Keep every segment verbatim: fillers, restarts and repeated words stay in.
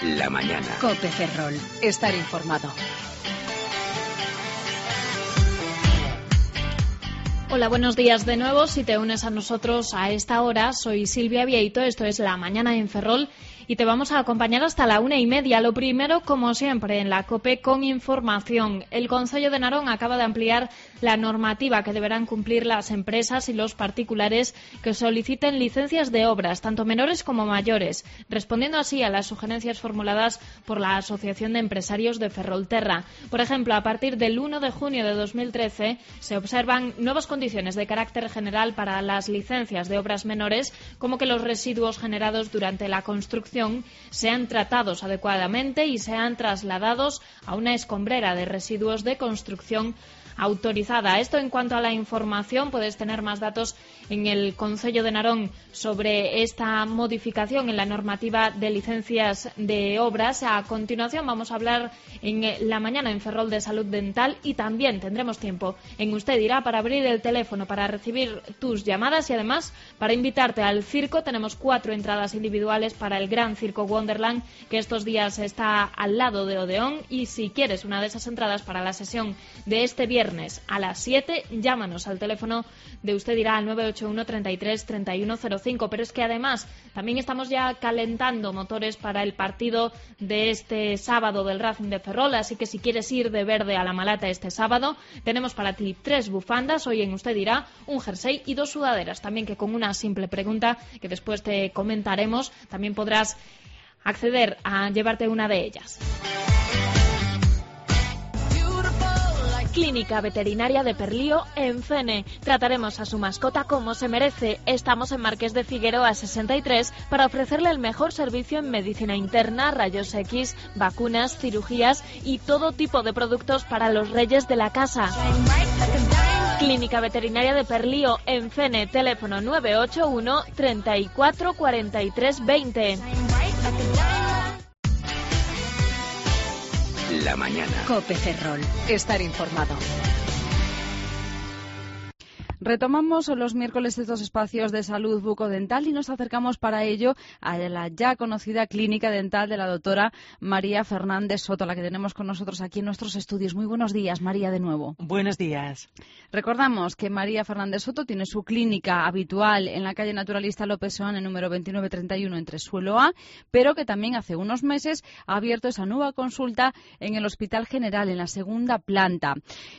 La mañana. COPE Ferrol. Estar informado. Hola, buenos días de nuevo. Si te unes a nosotros a esta hora, soy Silvia Vieito, esto es La Mañana en Ferrol y te vamos a acompañar hasta la una y media. Lo primero, como siempre, en la COPE con información. El Concello de Narón acaba de ampliar la normativa que deberán cumplir las empresas y los particulares que soliciten licencias de obras, tanto menores como mayores, respondiendo así a las sugerencias formuladas por la Asociación de Empresarios de Ferrolterra. Por ejemplo, a partir del uno de junio de dos mil trece se observan nuevas condiciones de carácter general para las licencias de obras menores, como que los residuos generados durante la construcción sean tratados adecuadamente y sean trasladados a una escombrera de residuos de construcción autorizada. Esto en cuanto a la información. Puedes tener más datos en el Concello de Narón sobre esta modificación en la normativa de licencias de obras. A continuación vamos a hablar en La Mañana en Ferrol de salud dental y también tendremos tiempo en Usted Dirá para abrir el teléfono para recibir tus llamadas y además para invitarte al circo. Tenemos cuatro entradas individuales para el Gran Circo Wonderland, que estos días está al lado de Odeón, y si quieres una de esas entradas para la sesión de este viernes a las siete, llámanos al teléfono de Usted Dirá al nueve ocho uno, treinta y tres, treinta y uno cero cinco. Pero es que además también estamos ya calentando motores para el partido de este sábado del Racing de Ferrol, así que si quieres ir de verde a la Malata este sábado, tenemos para ti tres bufandas, hoy en Usted Dirá, un jersey y dos sudaderas, también que con una simple pregunta que después te comentaremos, también podrás acceder a llevarte una de ellas. Clínica Veterinaria de Perlío en Fene. Trataremos a su mascota como se merece. Estamos en Marqués de Figueroa sesenta y tres para ofrecerle el mejor servicio en medicina interna, rayos X, vacunas, cirugías y todo tipo de productos para los reyes de la casa. Clínica Veterinaria de Perlío en Fene. Teléfono nueve ocho uno, treinta y cuatro, cuarenta y tres, veinte. La mañana. COPE Ferrol. Estar informado. Retomamos los miércoles estos espacios de salud bucodental y nos acercamos para ello a la ya conocida clínica dental de la doctora María Fernández Soto, la que tenemos con nosotros aquí en nuestros estudios. Muy buenos días, María, de nuevo. Buenos días. Recordamos que María Fernández Soto tiene su clínica habitual en la calle Naturalista López Soane, número veintinueve treinta y uno, entre Suelo A, pero que también hace unos meses ha abierto esa nueva consulta en el Hospital General, en la segunda planta.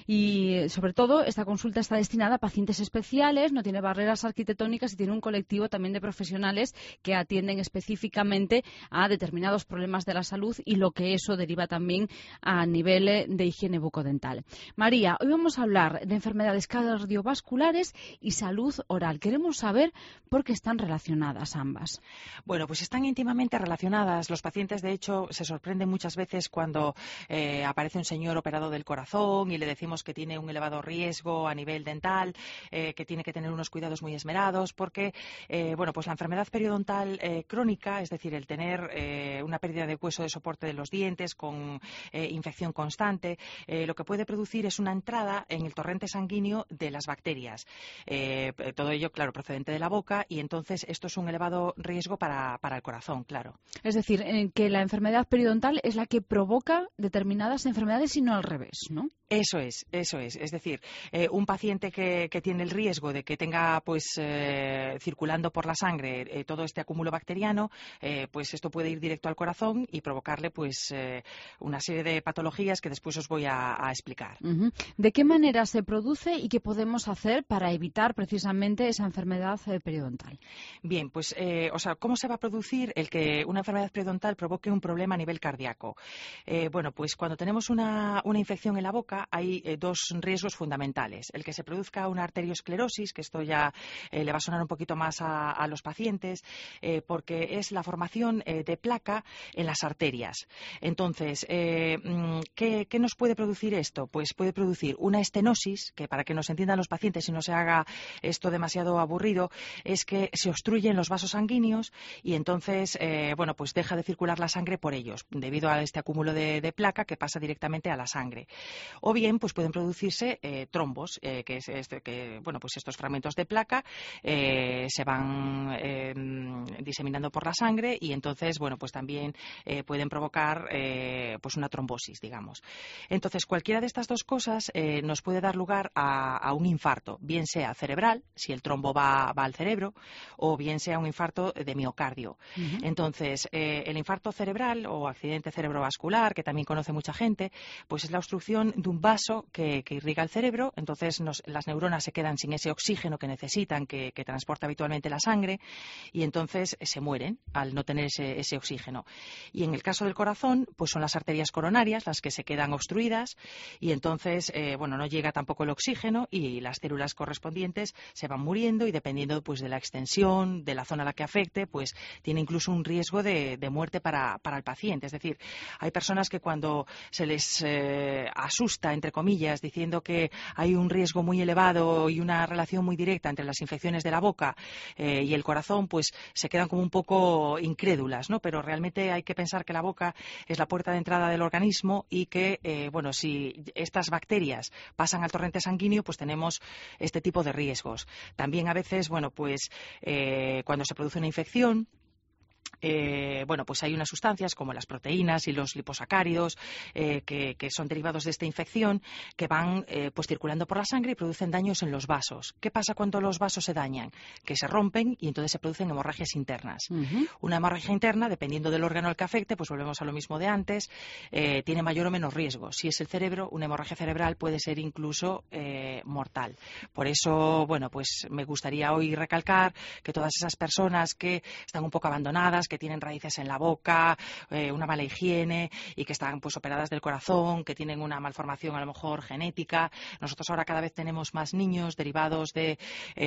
Y, sobre todo, esta consulta está destinada a pacientes especiales, no tiene barreras arquitectónicas y tiene un colectivo también de profesionales que atienden específicamente a determinados problemas de la salud y lo que eso deriva también a nivel de higiene bucodental. María, hoy vamos a hablar de enfermedades cardiovasculares y salud oral. Queremos saber por qué están relacionadas ambas. Bueno, pues están íntimamente relacionadas. Los pacientes, de hecho, se sorprenden muchas veces cuando eh, aparece un señor operado del corazón y le decimos que tiene un elevado riesgo a nivel dental, Eh, que tiene que tener unos cuidados muy esmerados porque, eh, bueno, pues la enfermedad periodontal eh, crónica, es decir, el tener eh, una pérdida de hueso de soporte de los dientes con eh, infección constante, eh, lo que puede producir es una entrada en el torrente sanguíneo de las bacterias. Eh, todo ello, claro, procedente de la boca, y entonces esto es un elevado riesgo para, para el corazón, claro. Es decir, eh, que la enfermedad periodontal es la que provoca determinadas enfermedades y no al revés, ¿no? Eso es, eso es. Es decir, eh, un paciente que, que tiene el riesgo de que tenga, pues, eh, circulando por la sangre eh, todo este acúmulo bacteriano, eh, pues esto puede ir directo al corazón y provocarle, pues, eh, una serie de patologías que después os voy a, a explicar. Uh-huh. ¿De qué manera se produce y qué podemos hacer para evitar precisamente esa enfermedad eh, periodontal? Bien, pues, eh, o sea, ¿cómo se va a producir el que una enfermedad periodontal provoque un problema a nivel cardíaco? Eh, bueno, pues cuando tenemos una, una infección en la boca, hay eh, dos riesgos fundamentales. El que se produzca una arteriosclerosis, que esto ya eh, le va a sonar un poquito más a, a los pacientes, eh, porque es la formación eh, de placa en las arterias. Entonces, eh, ¿qué, ¿qué nos puede producir esto? Pues puede producir una estenosis, que para que nos entiendan los pacientes y no se haga esto demasiado aburrido, es que se obstruyen los vasos sanguíneos y entonces, eh, bueno, pues deja de circular la sangre por ellos, debido a este acúmulo de, de placa que pasa directamente a la sangre. O bien, pues pueden producirse eh, trombos, eh, que es este, que, bueno, pues estos fragmentos de placa eh, se van eh, diseminando por la sangre y entonces, bueno, pues también eh, pueden provocar eh, pues una trombosis, digamos. Entonces, cualquiera de estas dos cosas eh, nos puede dar lugar a, a un infarto, bien sea cerebral, si el trombo va, va al cerebro, o bien sea un infarto de miocardio. Uh-huh. Entonces, eh, el infarto cerebral o accidente cerebrovascular, que también conoce mucha gente, pues es la obstrucción de un vaso que, que irriga el cerebro, entonces nos, las neuronas se quedan sin ese oxígeno que necesitan, que, que transporta habitualmente la sangre, y entonces eh, se mueren al no tener ese, ese oxígeno. Y en el caso del corazón, pues son las arterias coronarias las que se quedan obstruidas, y entonces, eh, bueno, no llega tampoco el oxígeno y las células correspondientes se van muriendo, y dependiendo pues de la extensión, de la zona a la que afecte, pues tiene incluso un riesgo de, de muerte para, para el paciente. Es decir, hay personas que cuando se les eh, asusta, entre comillas, diciendo que hay un riesgo muy elevado y una relación muy directa entre las infecciones de la boca eh, y el corazón, pues se quedan como un poco incrédulas, ¿no? Pero realmente hay que pensar que la boca es la puerta de entrada del organismo y que, eh, bueno, si estas bacterias pasan al torrente sanguíneo, pues tenemos este tipo de riesgos. También a veces, bueno, pues eh, cuando se produce una infección, Eh, bueno, pues hay unas sustancias como las proteínas y los liposacáridos eh, que, que son derivados de esta infección que van eh, pues circulando por la sangre y producen daños en los vasos. ¿Qué pasa cuando los vasos se dañan? Que se rompen y entonces se producen hemorragias internas. Uh-huh. Una hemorragia interna, dependiendo del órgano al que afecte, pues volvemos a lo mismo de antes, eh, tiene mayor o menos riesgo. Si es el cerebro, una hemorragia cerebral puede ser incluso eh, mortal. Por eso, bueno, pues me gustaría hoy recalcar que todas esas personas que están un poco abandonadas, que tienen raíces en la boca, eh, una mala higiene y que están pues operadas del corazón, que tienen una malformación a lo mejor genética. Nosotros ahora cada vez tenemos más niños derivados de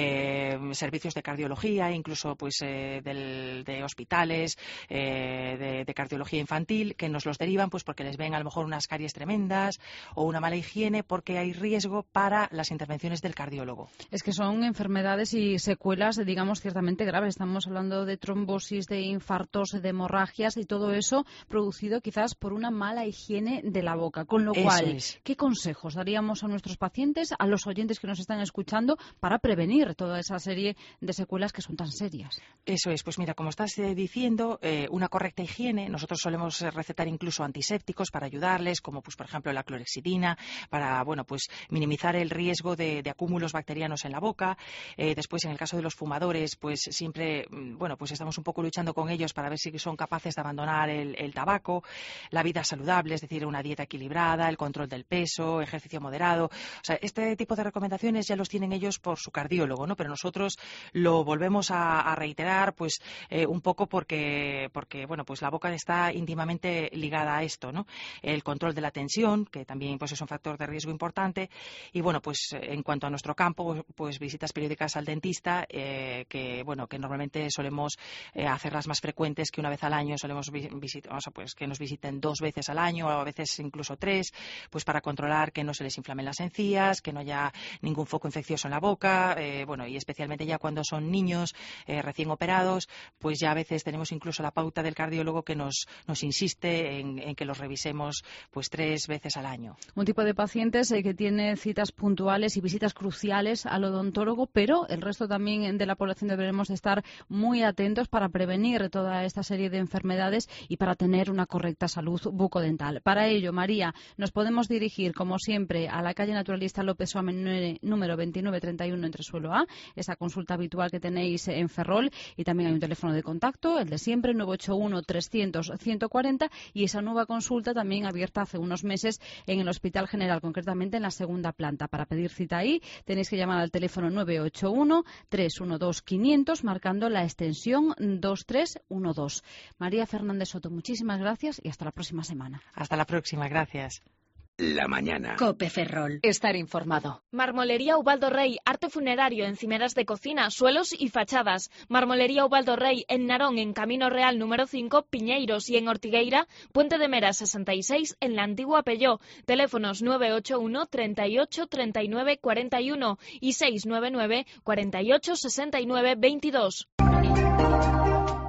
eh, servicios de cardiología, incluso pues eh, del, de hospitales eh, de, de cardiología infantil, que nos los derivan pues porque les ven a lo mejor unas caries tremendas o una mala higiene, porque hay riesgo para las intervenciones del cardiólogo. Es que son enfermedades y secuelas, digamos, ciertamente graves. Estamos hablando de trombosis, de infartos, de hemorragias y todo eso producido quizás por una mala higiene de la boca. Con lo eso cual, es. ¿qué consejos daríamos a nuestros pacientes, a los oyentes que nos están escuchando, para prevenir toda esa serie de secuelas que son tan serias? Eso es, pues mira, como estás eh, diciendo, eh, una correcta higiene. Nosotros solemos eh, recetar incluso antisépticos para ayudarles, como pues por ejemplo la clorexidina, para bueno pues minimizar el riesgo de, de acúmulos bacterianos en la boca. Eh, después, en el caso de los fumadores, pues siempre, bueno, pues estamos un poco luchando con ellos para ver si son capaces de abandonar el, el tabaco, la vida saludable, es decir, una dieta equilibrada, el control del peso, ejercicio moderado. O sea, este tipo de recomendaciones ya los tienen ellos por su cardiólogo, ¿no? Pero nosotros lo volvemos a, a reiterar, pues eh, un poco porque, porque, bueno, pues la boca está íntimamente ligada a esto, ¿no? El control de la tensión, que también pues es un factor de riesgo importante, y bueno, pues en cuanto a nuestro campo, pues visitas periódicas al dentista, eh, que bueno, que normalmente solemos eh, hacerlas más frecuentes que una vez al año. Solemos visitar, o sea, pues que nos visiten dos veces al año o a veces incluso tres, pues para controlar que no se les inflamen las encías, que no haya ningún foco infeccioso en la boca, eh, bueno, y especialmente ya cuando son niños eh, recién operados, pues ya a veces tenemos incluso la pauta del cardiólogo que nos, nos insiste en, en que los revisemos pues tres veces al año. Un tipo de pacientes eh, que tiene citas puntuales y visitas cruciales al odontólogo, pero el resto también de la población deberemos de estar muy atentos para prevenir toda esta serie de enfermedades y para tener una correcta salud bucodental. Para ello, María, nos podemos dirigir, como siempre, a la calle Naturalista López Soamen, número veintinueve treinta y uno, entre suelo A, esa consulta habitual que tenéis en Ferrol, y también hay un teléfono de contacto, el de siempre, nueve ocho uno, trescientos, ciento cuarenta, y esa nueva consulta también abierta hace unos meses en el Hospital General, concretamente en la segunda planta. Para pedir cita ahí tenéis que llamar al teléfono nueve ocho uno, tres uno dos, quinientos, marcando la extensión dos tres uno dos. María Fernández Soto, muchísimas gracias y hasta la próxima semana. Hasta la próxima, gracias. La mañana. Cope Ferrol. Estar informado. Marmolería Ubaldo Rey, arte funerario, encimeras de cocina, suelos y fachadas. Marmolería Ubaldo Rey, en Narón, en Camino Real número cinco, Piñeiros, y en Ortigueira, Puente de Mera sesenta y seis, en la antigua Pelló. Teléfonos nueve ocho uno, treinta y ocho, treinta y nueve, cuarenta y uno y seiscientos noventa y nueve, cuarenta y ocho, sesenta y nueve, veintidós. Tu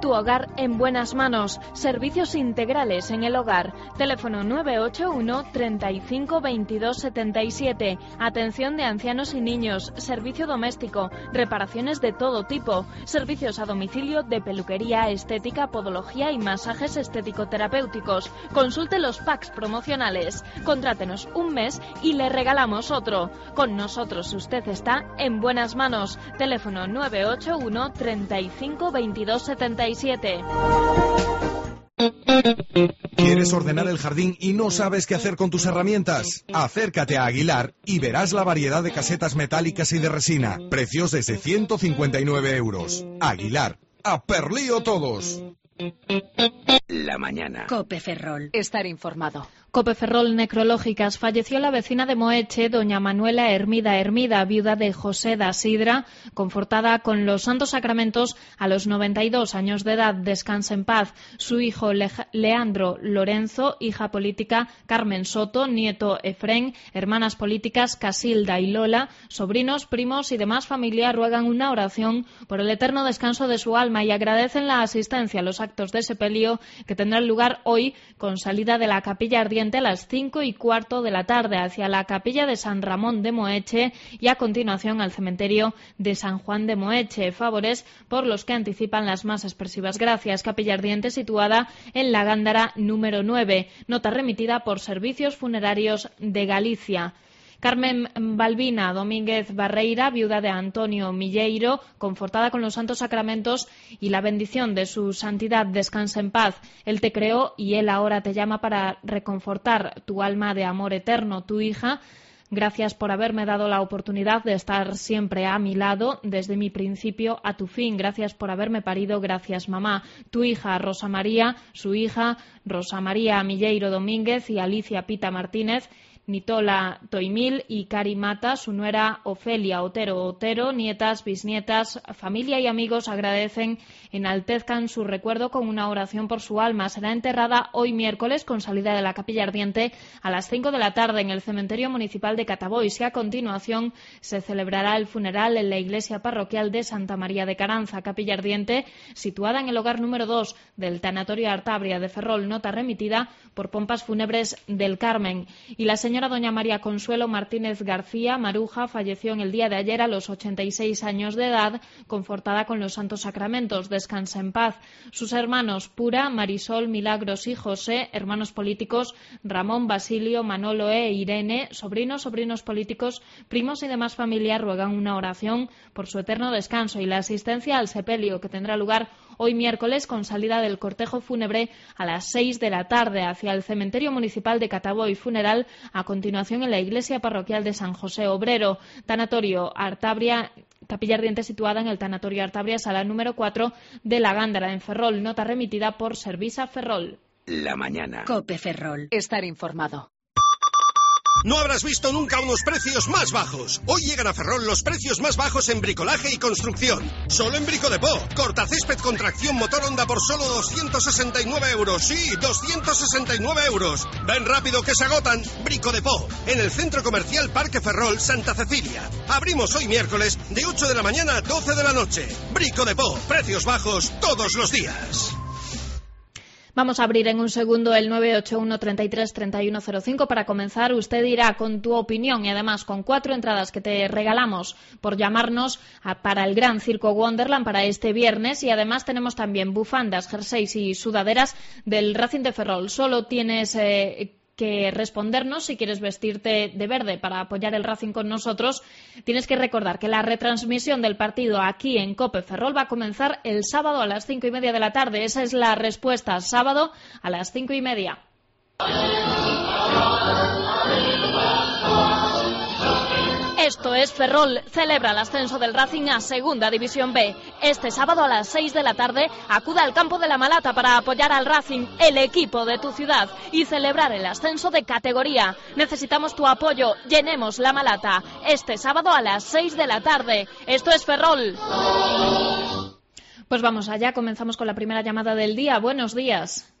Tu hogar en buenas manos. Servicios integrales en el hogar. Teléfono nueve ocho uno, treinta y cinco, veintidós, setenta y siete. Atención de ancianos y niños. Servicio doméstico. Reparaciones de todo tipo. Servicios a domicilio de peluquería, estética, podología y masajes estético-terapéuticos. Consulte los packs promocionales. Contrátenos un mes y le regalamos otro. Con nosotros usted está en buenas manos. Teléfono nueve ocho uno, treinta y cinco, veintidós, setenta y siete. ¿Quieres ordenar el jardín y no sabes qué hacer con tus herramientas? Acércate a Aguilar y verás la variedad de casetas metálicas y de resina. Precios desde ciento cincuenta y nueve euros. Aguilar. ¡A perlío todos! La mañana. COPE Ferrol. Estar informado. COPE Ferrol Necrológicas. Falleció la vecina de Moeche, doña Manuela Hermida Hermida, viuda de José da Sidra, confortada con los santos sacramentos a los noventa y dos años de edad. Descanse en paz. Su hijo Le Leandro Lorenzo, hija política Carmen Soto, nieto Efrén, hermanas políticas Casilda y Lola, sobrinos, primos y demás familia ruegan una oración por el eterno descanso de su alma y agradecen la asistencia a los actos de sepelio que tendrán lugar hoy con salida de la capilla ardiente a las cinco y cuarto de la tarde hacia la capilla de San Ramón de Moeche y a continuación al cementerio de San Juan de Moeche. Favores por los que anticipan las más expresivas gracias. Capilla ardiente situada en la Gándara número nueve. Nota remitida por Servicios Funerarios de Galicia. Carmen Balbina Domínguez Barreira, viuda de Antonio Milleiro, confortada con los santos sacramentos y la bendición de su santidad, descansa en paz. Él te creó y él ahora te llama para reconfortar tu alma de amor eterno, tu hija. Gracias por haberme dado la oportunidad de estar siempre a mi lado, desde mi principio a tu fin. Gracias por haberme parido, gracias mamá. Tu hija Rosa María, su hija Rosa María Milleiro Domínguez y Alicia Pita Martínez, Nitola Toimil y Cari Mata, su nuera Ofelia Otero Otero, nietas, bisnietas, familia y amigos agradecen, enaltezcan su recuerdo con una oración por su alma. Será enterrada hoy miércoles con salida de la capilla ardiente a las cinco de la tarde en el cementerio municipal de Catabois y a continuación se celebrará el funeral en la iglesia parroquial de Santa María de Caranza. Capilla ardiente situada en el hogar número dos del tanatorio Artabria de Ferrol, nota remitida por Pompas Fúnebres del Carmen. Y la señora doña María Consuelo Martínez García Maruja falleció en el día de ayer a los ochenta y seis años de edad, confortada con los santos sacramentos. Descansa en paz. Sus hermanos Pura, Marisol, Milagros y José, hermanos políticos Ramón, Basilio, Manolo e Irene, sobrinos, sobrinos políticos, primos y demás familia ruegan una oración por su eterno descanso y la asistencia al sepelio que tendrá lugar hoy miércoles con salida del cortejo fúnebre a las seis de la tarde hacia el cementerio municipal de Catabois Funeral, a continuación en la iglesia parroquial de San José Obrero. Tanatorio Artabria, capilla ardiente situada en el Tanatorio Artabria, sala número cuatro de la Gándara en Ferrol, nota remitida por Servisa Ferrol. La mañana. COPE Ferrol. Estar informado. No habrás visto nunca unos precios más bajos. Hoy llegan a Ferrol los precios más bajos en bricolaje y construcción. Solo en Bricodepot. Cortacésped con tracción motor Honda por solo doscientos sesenta y nueve euros. Sí, doscientos sesenta y nueve euros. Ven rápido que se agotan. Bricodepot. En el Centro Comercial Parque Ferrol, Santa Cecilia. Abrimos hoy miércoles de ocho de la mañana a doce de la noche. Bricodepot. Precios bajos todos los días. Vamos a abrir en un segundo el nueve ocho uno, treinta y tres, treinta y uno cero cinco para comenzar. Usted irá con tu opinión y además con cuatro entradas que te regalamos por llamarnos a, para el Gran Circo Wonderland para este viernes, y además tenemos también bufandas, jerseys y sudaderas del Racing de Ferrol. Solo tienes eh, que respondernos si quieres vestirte de verde para apoyar el Racing con nosotros. Tienes que recordar que la retransmisión del partido aquí en COPE Ferrol va a comenzar el sábado a las cinco y media de la tarde. Esa es la respuesta, sábado a las cinco y media. Esto es Ferrol, celebra el ascenso del Racing a Segunda División B. Este sábado a las seis de la tarde acuda al campo de La Malata para apoyar al Racing, el equipo de tu ciudad, y celebrar el ascenso de categoría. Necesitamos tu apoyo, llenemos La Malata. Este sábado a las seis de la tarde. Esto es Ferrol. Pues vamos allá, comenzamos con la primera llamada del día. Buenos días.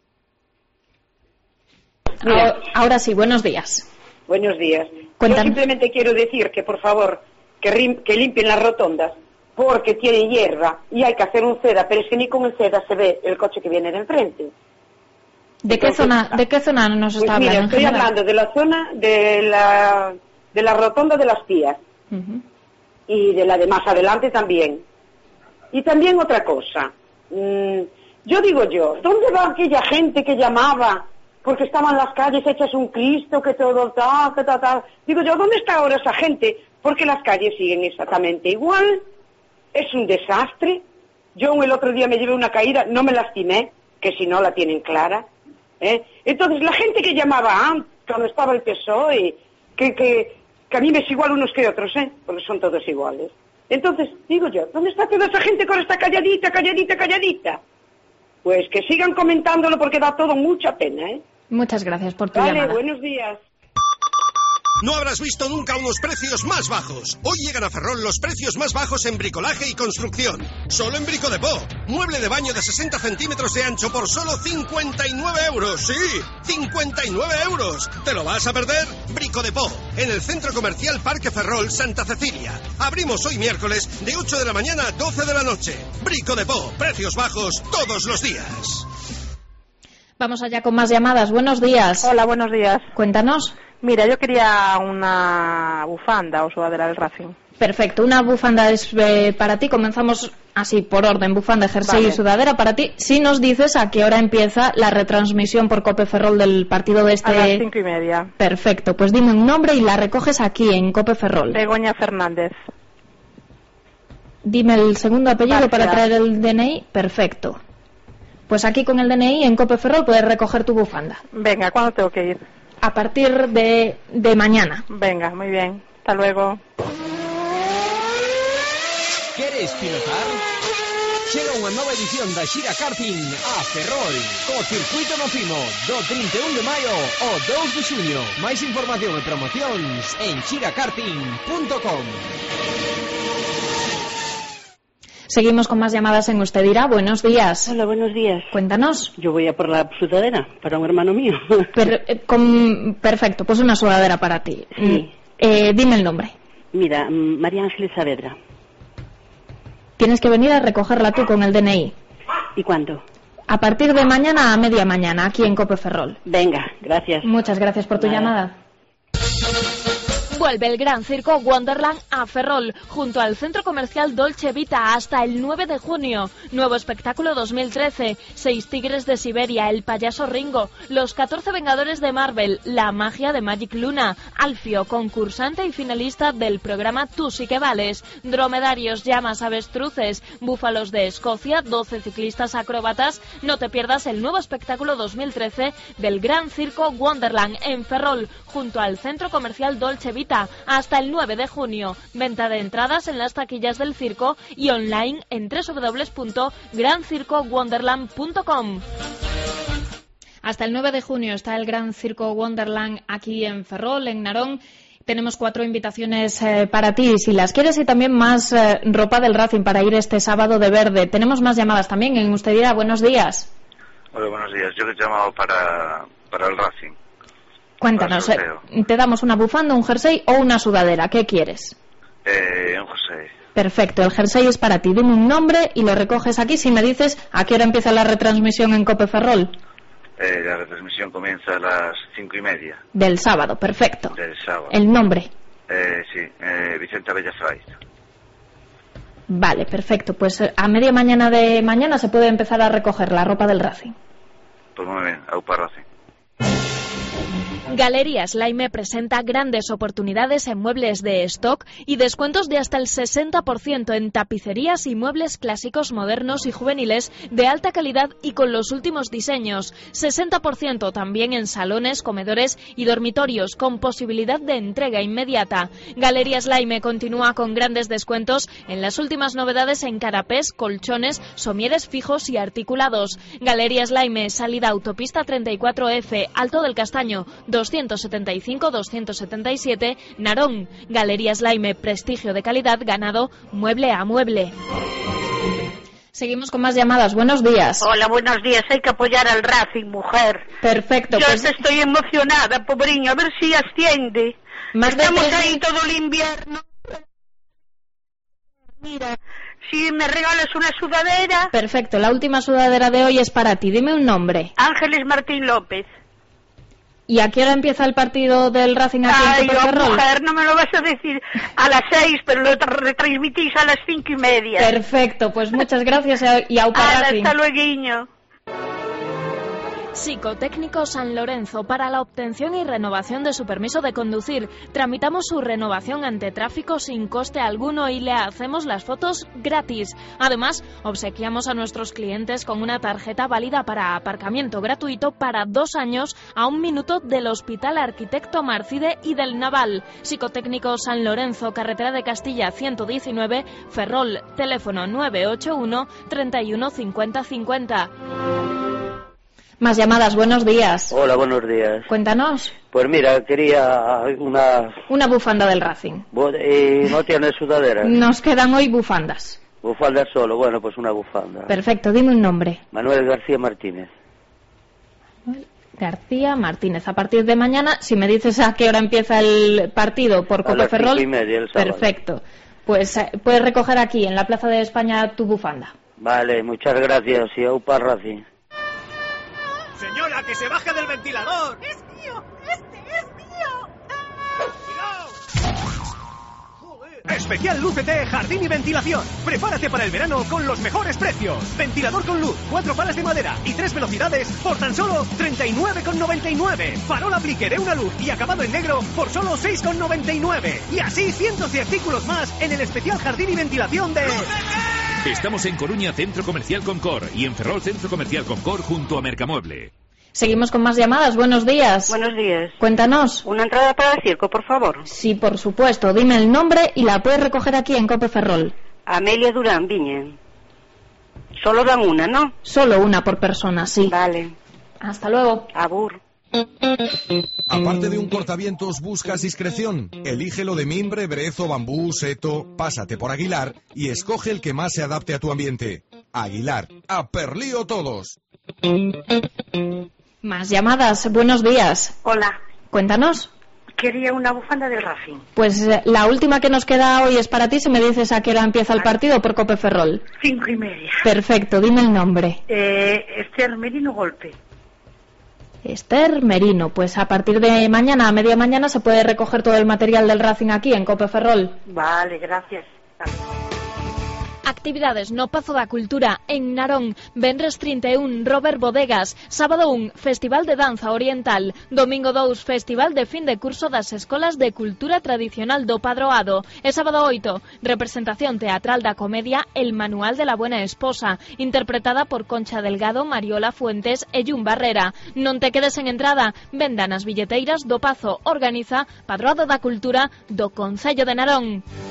Ahora, ahora sí, buenos días. Buenos días. Cuéntanos. Yo simplemente quiero decir que, por favor, que, rim, que limpien las rotondas, porque tiene hierba y hay que hacer un ceda, pero es que ni con el ceda se ve el coche que viene de enfrente. ¿De qué Entonces, zona, de qué zona nos pues está mira, hablando? estoy hablando de la zona de la de la rotonda de las Pías. Uh-huh. Y de la de más adelante también. Y también otra cosa. Mm, yo digo yo, ¿dónde va aquella gente que llamaba porque estaban las calles hechas un Cristo, que todo tal, que tal, tal? Digo yo, ¿dónde está ahora esa gente? Porque las calles siguen exactamente igual. Es un desastre. Yo el otro día me llevé una caída, no me lastimé, que si no la tienen clara. ¿eh? Entonces, la gente que llamaba antes, cuando estaba el P S O E, que, que, que a mí me es igual unos que otros, ¿eh? Porque son todos iguales. Entonces, digo yo, ¿dónde está toda esa gente que ahora está calladita, calladita, calladita? Pues que sigan comentándolo porque da todo mucha pena, ¿eh? Muchas gracias por tu vale, llamada. Vale, buenos días. No habrás visto nunca unos precios más bajos. Hoy llegan a Ferrol los precios más bajos en bricolaje y construcción. Solo en Brico de Po. Mueble de baño de sesenta centímetros de ancho por solo cincuenta y nueve euros. ¡Sí! ¡cincuenta y nueve euros! ¿Te lo vas a perder? Brico de Po. En el Centro Comercial Parque Ferrol, Santa Cecilia. Abrimos hoy miércoles de ocho de la mañana a doce de la noche. Brico de Po. Precios bajos todos los días. Vamos allá con más llamadas. Buenos días. Hola, buenos días. Cuéntanos. Mira, yo quería una bufanda o sudadera del Racing. Perfecto, una bufanda es eh, para ti. Comenzamos así por orden, bufanda, jersey vale. y sudadera para ti. Si nos dices a qué hora empieza la retransmisión por Cope Ferrol del partido de este... A las cinco y media. Perfecto, pues dime un nombre y la recoges aquí en Cope Ferrol. Begoña Fernández. Dime el segundo apellido García. Para traer el D N I. Perfecto. Pues aquí con el D N I en Cope Ferrol puedes recoger tu bufanda. Venga, ¿cuándo tengo que ir? A partir de, de mañana. Venga, muy bien. Hasta luego. Queres pilotar? Chega unha nova edición da Xira Karting a Ferrol, co circuito no cimo, do trinta e un de maio ao dous de xuño. Máis información e promocións en xira karting punto com. Seguimos con más llamadas en Usted Dirá. Buenos días. Hola, buenos días. Cuéntanos. Yo voy a por la sudadera para un hermano mío. Per, eh, con, perfecto, pues una sudadera para ti. Sí. Eh, dime el nombre. Mira, María Ángeles Saavedra. Tienes que venir a recogerla tú con el D N I. ¿Y cuándo? A partir de mañana a media mañana, aquí en Cope Ferrol. Venga, gracias. Muchas gracias por tu Nada. llamada. Vuelve el Gran Circo Wonderland a Ferrol, junto al Centro Comercial Dolce Vita, hasta el nueve de junio. Nuevo espectáculo dos mil trece, Seis Tigres de Siberia, El Payaso Ringo, Los catorce Vengadores de Marvel, La Magia de Magic Luna, Alfio, concursante y finalista del programa Tú sí que vales, dromedarios, llamas, avestruces, búfalos de Escocia, doce ciclistas acróbatas. No te pierdas el nuevo espectáculo dos mil trece del Gran Circo Wonderland en Ferrol, junto al Centro Comercial Dolce Vita, hasta el nueve de junio. Venta de entradas en las taquillas del circo y online en doble u doble u doble u punto gran circo wonderland punto com. Hasta el nueve de junio está el Gran Circo Wonderland aquí en Ferrol, en Narón. Tenemos cuatro invitaciones eh, para ti, si las quieres, y también más eh, ropa del Racing para ir este sábado de verde. Tenemos más llamadas también en Usted Dirá. Buenos días. Hola, buenos días. Yo he llamado para, para el Racing. Cuéntanos, eh, ¿te damos una bufanda, un jersey o una sudadera? ¿Qué quieres? Eh, un jersey. Perfecto, el jersey es para ti. Dime un nombre y lo recoges aquí si me dices a qué hora empieza la retransmisión en Cope Ferrol. Eh, la retransmisión comienza a las cinco y media. Del sábado, perfecto. Del sábado. ¿El nombre? Eh, sí, eh, Vicente Bellafray. Vale, perfecto. Pues a media mañana de mañana se puede empezar a recoger la ropa del Racing. Pues muy bien, aupa Racing. Galerías Laime presenta grandes oportunidades en muebles de stock y descuentos de hasta el sesenta por ciento en tapicerías y muebles clásicos, modernos y juveniles de alta calidad y con los últimos diseños. sesenta por ciento también en salones, comedores y dormitorios con posibilidad de entrega inmediata. Galerías Laime continúa con grandes descuentos en las últimas novedades en canapés, colchones, somieres fijos y articulados. Galerías Laime, salida autopista treinta y cuatro F, Alto del Castaño, doscientos setenta y cinco doscientos setenta y siete, Narón. Galerías Laime, prestigio de calidad ganado mueble a mueble. Seguimos con más llamadas. Buenos días. Hola, buenos días. Hay que apoyar al Racing, mujer. Perfecto. Yo pues... estoy emocionada, pobreño. A ver si asciende. Más Estamos de tres... ahí todo el invierno. Mira, Si me regalas una sudadera. Perfecto, la última sudadera de hoy es para ti. Dime un nombre. Ángeles Martín López. ¿Y a qué hora empieza el partido del Racing aquí Ay, en Cope oh, Ferrol? mujer, no me lo vas a decir a las seis, pero lo retransmitís a las cinco y media. Perfecto, pues muchas gracias y aupa Racing. Hasta luego. Psicotécnico San Lorenzo. Para la obtención y renovación de su permiso de conducir, tramitamos su renovación ante tráfico sin coste alguno y le hacemos las fotos gratis. Además, obsequiamos a nuestros clientes con una tarjeta válida para aparcamiento gratuito para dos años a un minuto del Hospital Arquitecto Marcide y del Naval. Psicotécnico San Lorenzo, carretera de Castilla ciento diecinueve, Ferrol, teléfono nueve ocho uno, treinta y uno, cincuenta, cincuenta. Más llamadas, buenos días. Hola, buenos días. Cuéntanos. Pues mira, quería una... Una bufanda del Racing. ¿Y no tienes sudadera? Nos quedan hoy bufandas. Bufanda solo, bueno, pues una bufanda. Perfecto, dime un nombre. Manuel García Martínez. Manuel García Martínez. A partir de mañana, si me dices a qué hora empieza el partido por Cope Ferrol... A las cinco y media, el sábado. Perfecto. Pues eh, puedes recoger aquí, en la Plaza de España, tu bufanda. Vale, muchas gracias. Y aupa Racing. ¡Señora, que se baje del ventilador! ¡Es mío! ¡Este es mío! Especial Lúcete Jardín y Ventilación. Prepárate para el verano con los mejores precios. Ventilador con luz, cuatro palas de madera y tres velocidades por tan solo treinta y nueve con noventa y nueve. Farol aplique de una luz y acabado en negro por solo seis con noventa y nueve. Y así cientos de artículos más en el especial Jardín y Ventilación de... ¡Lúcete! Estamos en Coruña, Centro Comercial Concor, y en Ferrol, Centro Comercial Concor, junto a Mercamueble. Seguimos con más llamadas. Buenos días. Buenos días. Cuéntanos. Una entrada para el circo, por favor. Sí, por supuesto. Dime el nombre y la puedes recoger aquí en Cope Ferrol. Amelia Durán Viña. Solo dan una, ¿no? Solo una por persona, sí. Vale. Hasta luego. Abur. Aparte de un cortavientos, ¿buscas discreción? Elígelo de mimbre, brezo, bambú, seto. Pásate por Aguilar y escoge el que más se adapte a tu ambiente. Aguilar, a perlío todos. Más llamadas. Buenos días. Hola. Cuéntanos. Quería una bufanda del Racing. Pues eh, la última que nos queda hoy es para ti, si me dices a qué hora empieza el partido por Cope Ferrol. Cinco y media. Perfecto, dime el nombre. Eh, Esther Merino Golpe. Esther Merino, pues a partir de mañana, a media mañana, se puede recoger todo el material del Racing aquí en Cope Ferrol. Vale, gracias. Actividades no Pazo da Cultura en Narón, Venres treinta e un, Robert Bodegas, Sábado un, Festival de Danza Oriental, Domingo dos, Festival de fin de curso das Escolas de Cultura Tradicional do Padroado, e Sábado oito, representación teatral da comedia El Manual de la Buena Esposa, interpretada por Concha Delgado, Mariola Fuentes e Jun Barrera. Non te quedes en entrada, venda nas billeteiras do Pazo, organiza Padroado da Cultura do Concello de Narón.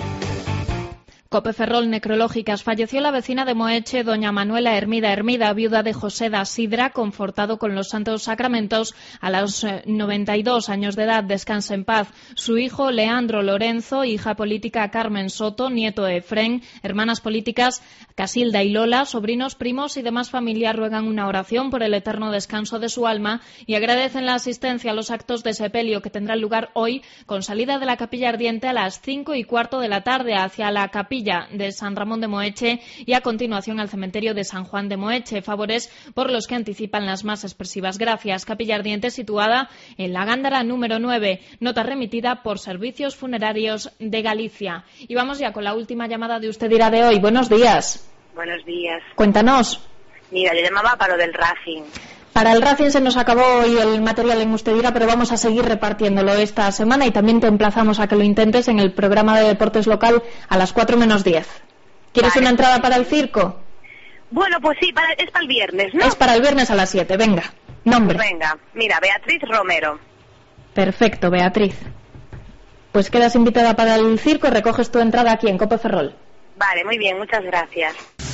Cope Ferrol Necrológicas. Falleció la vecina de Moeche, doña Manuela Hermida Hermida, viuda de José da Sidra, confortado con los santos sacramentos a los eh, noventa y dos años de edad. Descanse en paz. Su hijo Leandro Lorenzo, hija política Carmen Soto, nieto Efrén, hermanas políticas Casilda y Lola, sobrinos, primos y demás familia ruegan una oración por el eterno descanso de su alma y agradecen la asistencia a los actos de sepelio que tendrán lugar hoy, con salida de la capilla ardiente a las cinco y cuarto de la tarde hacia la capilla de San Ramón de Moeche y a continuación al cementerio de San Juan de Moeche. Favores por los que anticipan las más expresivas gracias. Capilla ardiente situada en la Gándara número nueve. Nota remitida por Servicios Funerarios de Galicia. Y vamos ya con la última llamada de Usted Dirá de hoy. Buenos días. Buenos días. Cuéntanos. Mira, yo llamaba para lo del Racing. Para el Racing se nos acabó hoy el material en Usted Dirá, pero vamos a seguir repartiéndolo esta semana y también te emplazamos a que lo intentes en el programa de deportes local a las cuatro menos diez. ¿Quieres vale. una entrada para el circo? Bueno, pues sí, para, es para el viernes, ¿no? Es para el viernes a las siete, venga. Nombre. Pues venga, mira, Beatriz Romero. Perfecto, Beatriz. Pues quedas invitada para el circo y recoges tu entrada aquí en Cope Ferrol. Vale, muy bien, muchas gracias.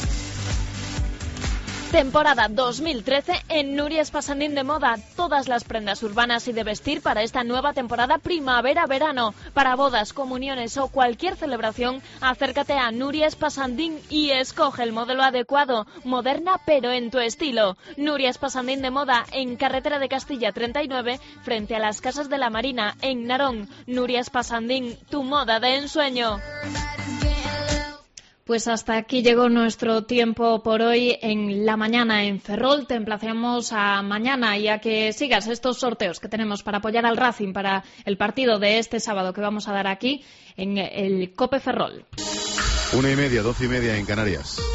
Temporada dos mil trece en Nuria Espasandín de Moda. Todas las prendas urbanas y de vestir para esta nueva temporada primavera-verano. Para bodas, comuniones o cualquier celebración, acércate a Nuria Espasandín y escoge el modelo adecuado, moderna pero en tu estilo. Nuria Espasandín de Moda en Carretera de Castilla treinta y nueve, frente a las Casas de la Marina, en Narón. Nuria Espasandín, tu moda de ensueño. Pues hasta aquí llegó nuestro tiempo por hoy en La Mañana en Ferrol. Te emplazamos a mañana y a que sigas estos sorteos que tenemos para apoyar al Racing para el partido de este sábado que vamos a dar aquí en el COPE Ferrol. Una y media, doce y media en Canarias.